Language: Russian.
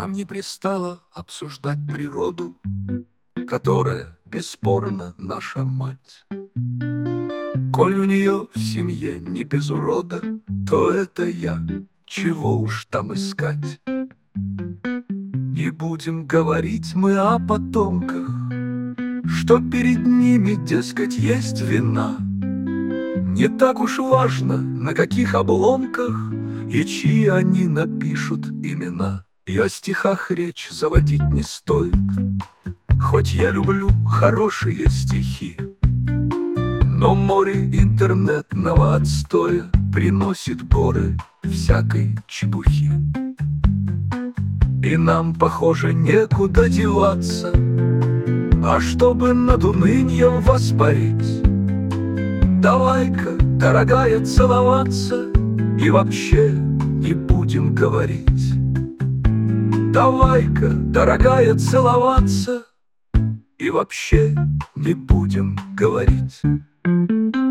Нам не пристало обсуждать природу, которая, бесспорно, наша мать. Коль у нее в семье не без урода, то это я, чего уж там искать. Не будем говорить мы о потомках, что перед ними, дескать, есть вина. Не так уж важно, на каких обломках и чьи они напишут имена. И о стихах речь заводить не стоит, хоть я люблю хорошие стихи. Но море интернетного отстоя приносит горы всякой чепухи. И нам, похоже, некуда деваться, а чтобы над уныньем воспарить, давай-ка, дорогая, целоваться и вообще не будем говорить. Давай-ка, дорогая, целоваться и вообще не будем говорить.